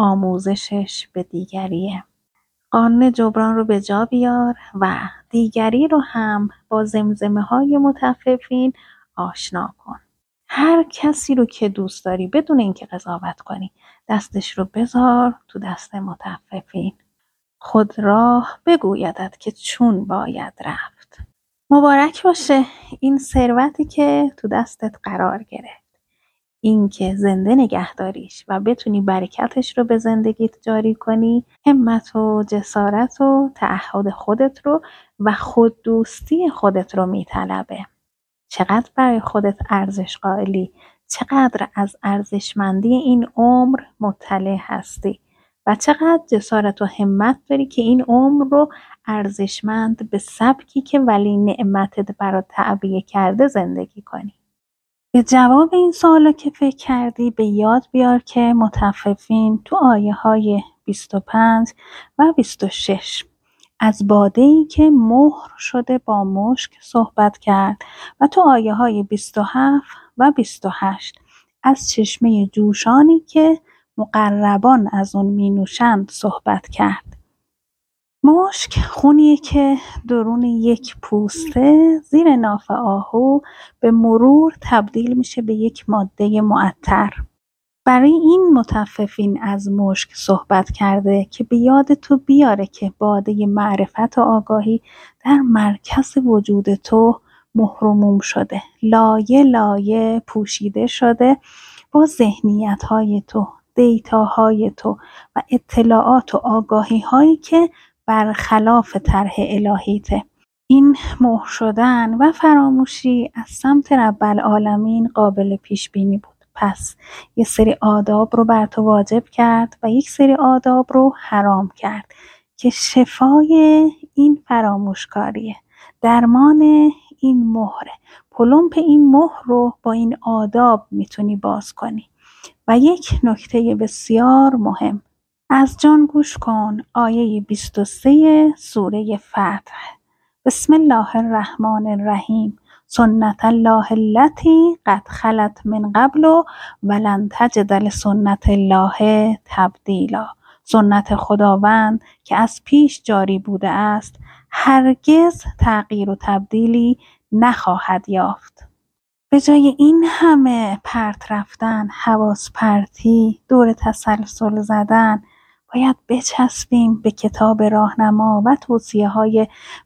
آموزشش به دیگریه. قانون جبران رو به جا بیار و دیگری رو هم با زمزمه های متففین آشنا کن. هر کسی رو که دوست داری بدون اینکه قضاوت کنی دستش رو بذار تو دست متففین. خود راه بگویدت که چون باید رفت. مبارک باشه این ثروتی که تو دستت قرار گرفت. این که زنده نگهداریش و بتونی برکتش رو به زندگیت جاری کنی، همت و جسارت و تعهد خودت رو و خود دوستی خودت رو میطلبه. چقدر برای خودت ارزش قائلی، چقدر از ارزشمندی این عمر مطلع هستی و چقدر جسارت و همت داری که این عمر رو ارزشمند به سبکی که ولی نعمتت برات تعبیه کرده زندگی کنی. به جواب این سوالا که فکر کردی به یاد بیار که متففین تو آیه های بیست و پنج و بیست و شش از باده‌ای که مهر شده با مشک صحبت کرد و تو آیه های بیست و هفت و بیست و هشت از چشمه جوشانی که مقربان از اون می نوشند صحبت کرد. مشک خونیه که درون یک پوسته زیر ناف آهو به مرور تبدیل میشه به یک ماده معطر. برای این متففین از مشک صحبت کرده که به یاد تو بیاره که باده معرفت و آگاهی در مرکز وجود تو مهرموم شده، لایه لایه پوشیده شده با ذهنیت های تو، دیتاهای تو و اطلاعات و آگاهی هایی که برخلاف طرح الهیته. این مهر شدن و فراموشی از سمت رب العالمین قابل پیش بینی بود. پس یک سری آداب رو بر تو واجب کرد و یک سری آداب رو حرام کرد که شفای این فراموشکاریه، درمان این مهره. پلمپ این مهر رو با این آداب میتونی باز کنی. و یک نکته بسیار مهم، از جان گوش کن آیه بیست و سه سوره فتح. بسم الله الرحمن الرحیم. سنت الله التي قد خلت من قبل ولن تجد لسنت الله تبدیلا. سنت خداوند که از پیش جاری بوده است هرگز تغییر و تبدیلی نخواهد یافت. به جای این همه پرت رفتن، حواس پرتی، دور تسلسل زدن، باید بچسبیم به کتاب راهنما و توصیه های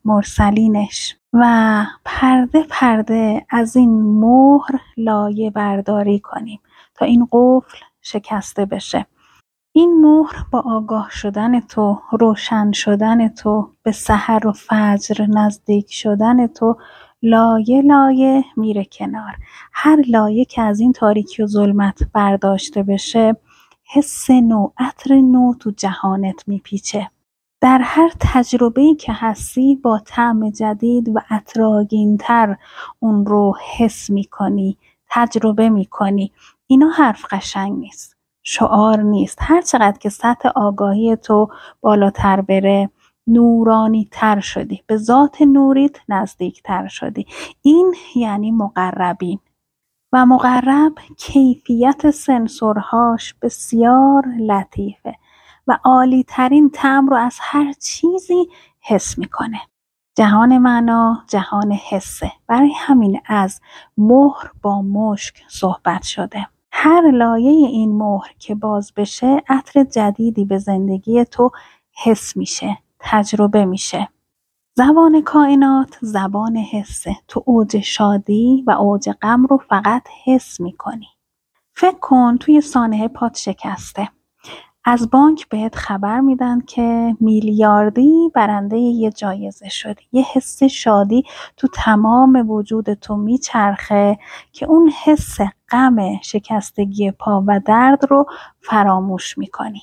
مرسلینش و پرده پرده از این مهر لایه برداری کنیم تا این قفل شکسته بشه. این مهر با آگاه شدن تو، روشن شدن تو، به سحر و فجر نزدیک شدن تو لایه لایه میره کنار. هر لایه که از این تاریکی و ظلمت برداشته بشه حس نو، عطر نو تو جهانت میپیچه. در هر تجربه‌ای که هستی با طعم جدید و عطرآگین‌تر اون رو حس میکنی، تجربه میکنی. اینا حرف قشنگ نیست، شعار نیست. هر چقدر که سطح آگاهی تو بالاتر بره نورانی تر شدی، به ذات نوریت نزدیک تر شدی. این یعنی مقربین. و مقرب کیفیت سنسورهاش بسیار لطیفه و عالی ترین طعم رو از هر چیزی حس میکنه. جهان معنا جهان حسه. برای همین از مهر با مشک صحبت شده. هر لایه این مهر که باز بشه عطر جدیدی به زندگی تو حس میشه، تجربه میشه. زبان کائنات زبان حسه. تو اوج شادی و اوج غم رو فقط حس میکنی. فکر کن توی سانحه پات شکسته. از بانک بهت خبر میدن که میلیاردی برنده یه جایزه شدی. یه حس شادی تو تمام وجود تو میچرخه که اون حس غم شکستگی پا و درد رو فراموش میکنی.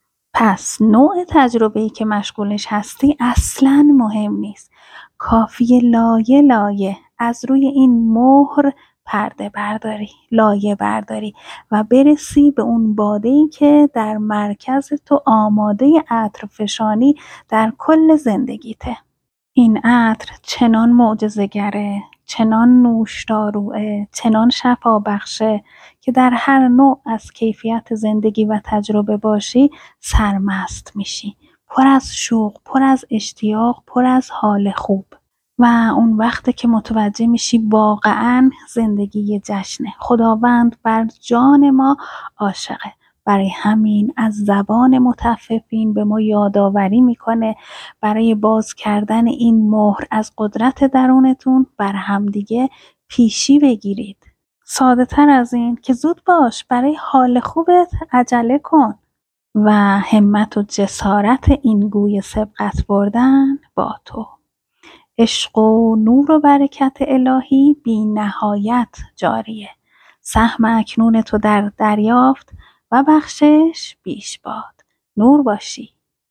پس نوع تجربه‌ای که مشغولش هستی اصلاً مهم نیست. کافیه لایه لایه از روی این مهر پرده برداری، لایه برداری و برسی به اون باده‌ای که در مرکز تو آماده عطرفشانی در کل زندگیته. این عطر چنان معجزه‌گره، چنان نوشداروه، چنان شفا بخشه که در هر نوع از کیفیت زندگی و تجربه باشی سرمست میشی. پر از شوق، پر از اشتیاق، پر از حال خوب. و اون وقته که متوجه میشی واقعاً زندگی یه جشنه. خداوند بر جان ما عاشقه. برای همین از زبان متففین به ما یادآوری میکنه برای باز کردن این مهر از قدرت درونتون بر همدیگه پیشی بگیرید. ساده تر از این که زود باش، برای حال خوبت عجله کن و همت و جسارت این گوی سبقت بردن با تو. عشق و نور و برکت الهی بی نهایت جاریه. سهم اکنون تو در دریافت و بخشش بیش باد. نور باشی.